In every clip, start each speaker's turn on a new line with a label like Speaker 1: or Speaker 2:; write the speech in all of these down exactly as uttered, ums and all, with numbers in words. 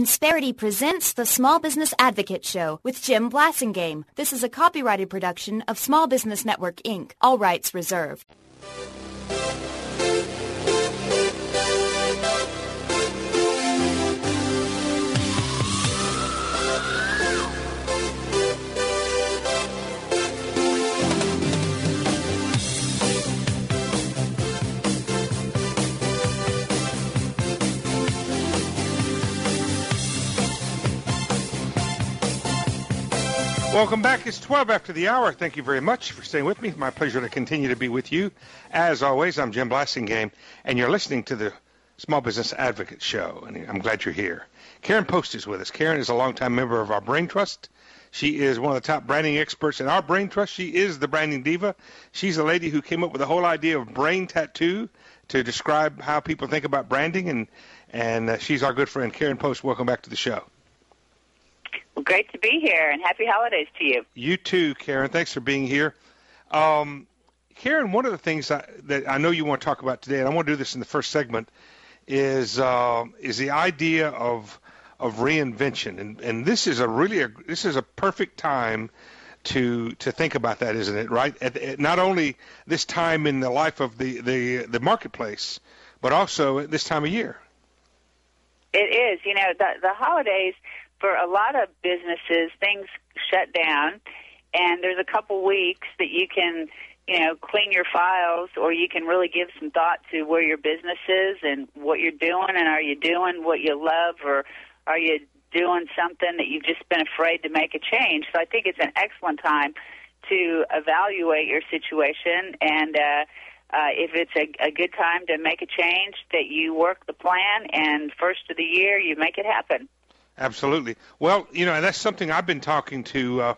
Speaker 1: Insperity presents the Small Business Advocate Show with Jim Blasingame. This is a copyrighted production of Small Business Network, Incorporated. All rights reserved.
Speaker 2: Welcome back. It's twelve after the hour. Thank you very much for staying with me. My pleasure to continue to be with you. As always, I'm Jim Blasingame, and you're listening to the Small Business Advocate Show, and I'm glad you're here. Karen Post is with us. Karen is a longtime member of our Brain Trust. She is one of the top branding experts in our Brain Trust. She is the branding diva. She's the lady who came up with the whole idea of brain tattoo to describe how people think about branding, and, and uh, she's our good friend. Karen Post, welcome back to the show.
Speaker 3: Well, great to be here, and happy holidays to you.
Speaker 2: You too, Karen. Thanks for being here. Um, Karen, one of the things I, that I know you want to talk about today, and I want to do this in the first segment, is uh, is the idea of of reinvention, and and this is a really a, this is a perfect time to to think about that, isn't it? Right? At, at not only this time in the life of the, the the marketplace, but also at this time of year.
Speaker 3: It is. You know, the the holidays. For a lot of businesses, things shut down, and there's a couple weeks that you can, you know, clean your files, or you can really give some thought to where your business is and what you're doing, and are you doing what you love, or are you doing something that you've just been afraid to make a change? So I think it's an excellent time to evaluate your situation, and uh, uh, if it's a, a good time to make a change, that you work the plan, and first of the year you make it happen.
Speaker 2: Absolutely. Well, you know, and that's something I've been talking to uh,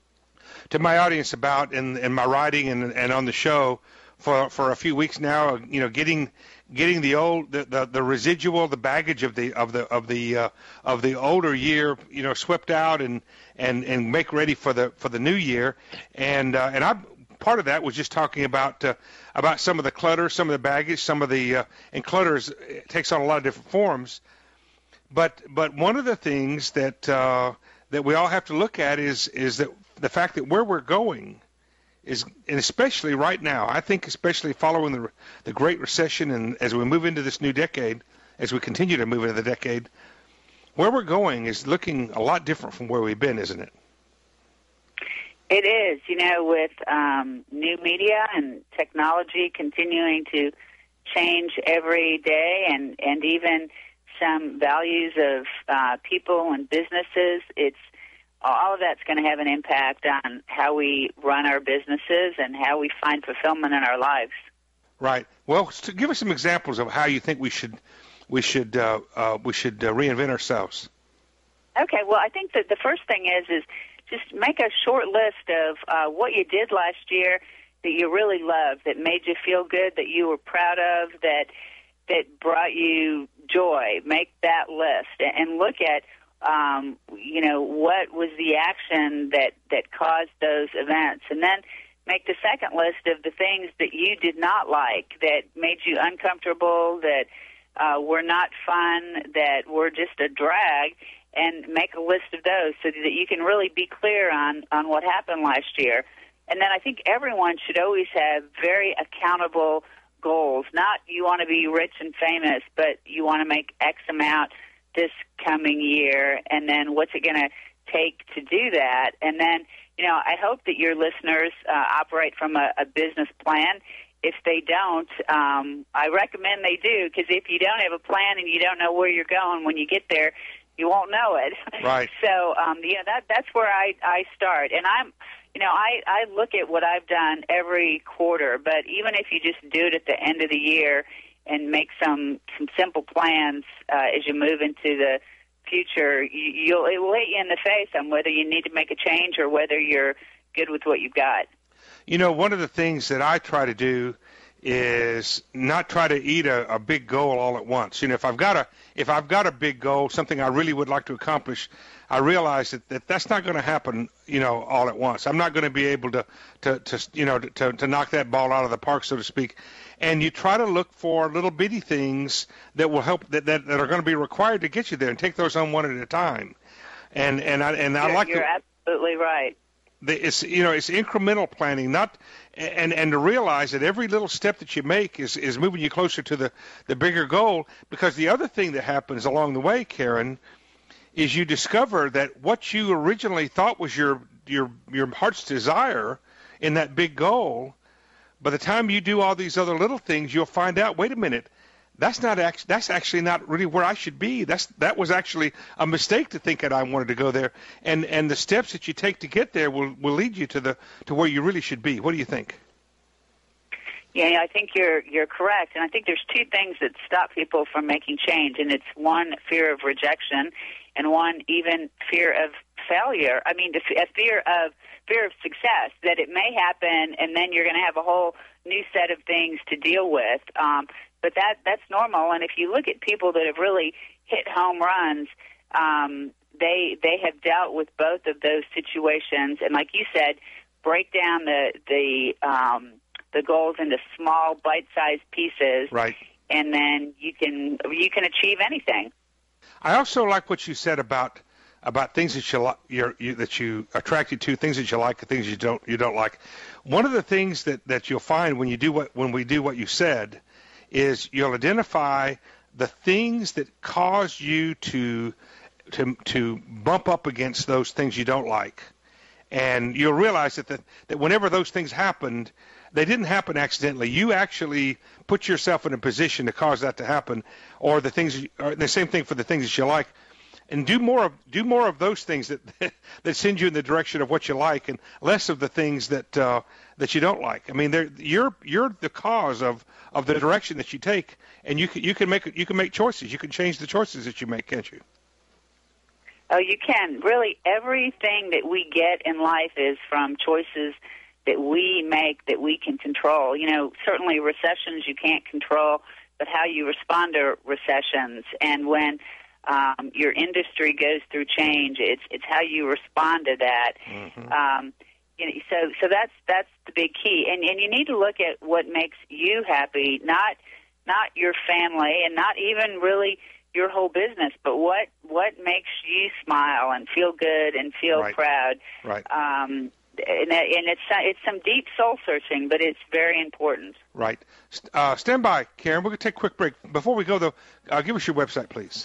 Speaker 2: to my audience about in, in my writing and, and on the show for for a few weeks now. You know, getting getting the old the, the, the residual, the baggage of the of the of the uh, of the older year, you know, swept out and, and, and make ready for the for the new year. And uh, and I part of that was just talking about uh, about some of the clutter, some of the baggage, some of the uh, and clutter is, it takes on a lot of different forms. But but one of the things that uh, that we all have to look at is is that the fact that where we're going is, and especially right now, I think especially following the the Great Recession and as we move into this new decade, as we continue to move into the decade, where we're going is looking a lot different from where we've been, isn't it?
Speaker 3: It is. You know, with um, new media and technology continuing to change every day, and and even some values of uh, people and businesses, it's all of that's going to have an impact on how we run our businesses and how we find fulfillment in our lives.
Speaker 2: Right. Well, to give us some examples of how you think we should we should uh, uh, we should uh, reinvent ourselves.
Speaker 3: Okay. Well, I think that the first thing is is just make a short list of uh, what you did last year that you really loved, that made you feel good, that you were proud of, that that brought you joy. Make that list and look at, um, you know, what was the action that, that caused those events. And then make the second list of the things that you did not like, that made you uncomfortable, that uh, were not fun, that were just a drag, and make a list of those so that you can really be clear on, on what happened last year. And then I think everyone should always have very accountable goals. Not you want to be rich and famous, but you want to make X amount this coming year, and then what's it going to take to do that? And then, you know, I hope that your listeners uh, operate from a, a business plan. If they don't, um, I recommend they do, because if you don't have a plan and you don't know where you're going when you get there, you won't know it.
Speaker 2: Right.
Speaker 3: So, um, you know, that that's where I, I start. And I'm You know, I, I look at what I've done every quarter, but even if you just do it at the end of the year and make some, some simple plans uh, as you move into the future, you, you'll, it will hit you in the face on whether you need to make a change or whether you're good with what you've got.
Speaker 2: You know, one of the things that I try to do is not try to eat a, a big goal all at once. You know, if I've got a if I've got a big goal, something I really would like to accomplish, I realize that, that that's not going to happen, you know, all at once. I'm not going to be able to, to, to you know, to, to knock that ball out of the park, so to speak. And you try to look for little bitty things that will help, that, that, that are going to be required to get you there, and take those on one at a time. And and I and I
Speaker 3: you're,
Speaker 2: like
Speaker 3: you're
Speaker 2: the,
Speaker 3: absolutely right.
Speaker 2: The, it's you know it's incremental planning, not and and to realize that every little step that you make is, is moving you closer to the, the bigger goal. Because the other thing that happens along the way, Karen, is you discover that what you originally thought was your your your heart's desire in that big goal, by the time you do all these other little things, you'll find out, wait a minute, that's not act- that's actually not really where I should be. That's that was actually a mistake to think that I wanted to go there. And and the steps that you take to get there will, will lead you to the to where you really should be. What do you think?
Speaker 3: Yeah, I think you're you're correct, and I think there's two things that stop people from making change, and it's one, fear of rejection, and one, even fear of failure. I mean, a fear of fear of success, that it may happen, and then you're going to have a whole new set of things to deal with. Um, but that that's normal, and if you look at people that have really hit home runs, um, they they have dealt with both of those situations, and like you said, break down the the um, the goals into small, bite-sized pieces,
Speaker 2: right?
Speaker 3: And then you can you can achieve anything.
Speaker 2: I also like what you said about about things that you, you're, you that you attracted to, things that you like, and things you don't you don't like. One of the things that, that you'll find when you do what when we do what you said is you'll identify the things that cause you to to to bump up against those things you don't like, and you'll realize that the, that whenever those things happened, they didn't happen accidentally. You actually put yourself in a position to cause that to happen, or the things, or the same thing for the things that you like, and do more of do more of those things that that send you in the direction of what you like, and less of the things that uh, that you don't like. I mean, you're you're the cause of, of the direction that you take, and you can you can make you can make choices. You can change the choices that you make, can't you?
Speaker 3: Oh, you can. Really, everything that we get in life is from choices that we make, that we can control. You know, certainly recessions you can't control, but how you respond to recessions, and when um, your industry goes through change, it's it's how you respond to that. Mm-hmm. Um, you know, so so that's that's the big key, and and you need to look at what makes you happy, not not your family, and not even really your whole business, but what what makes you smile and feel good and feel
Speaker 2: right.
Speaker 3: proud.
Speaker 2: Right.
Speaker 3: Um, And, and it's it's some deep soul searching, but it's very important.
Speaker 2: Right. Uh, stand by, Karen. We're going to take a quick break. Before we go, though, uh, give us your website, please.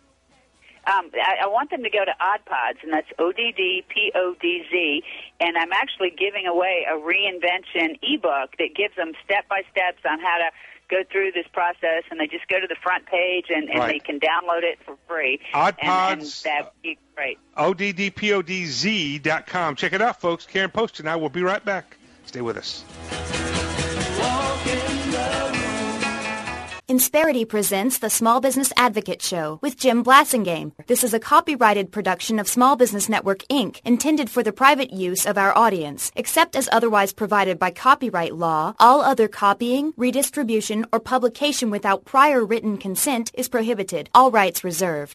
Speaker 3: Um, I, I want them to go to OddPods, and that's O D D P O D Z, and I'm actually giving away a reinvention ebook that gives them step-by-steps on how to go through this process, and they just go to the front page, and, and
Speaker 2: right.
Speaker 3: they can download it for free.
Speaker 2: OddPods.
Speaker 3: And, and that'd be great.
Speaker 2: O D D P O D Z dot com. Check it out, folks. Karen Post and I will be right back. Stay with us.
Speaker 1: Insperity presents the Small Business Advocate Show with Jim Blasingame. This is a copyrighted production of Small Business Network, Incorporated, intended for the private use of our audience. Except as otherwise provided by copyright law, all other copying, redistribution, or publication without prior written consent is prohibited. All rights reserved.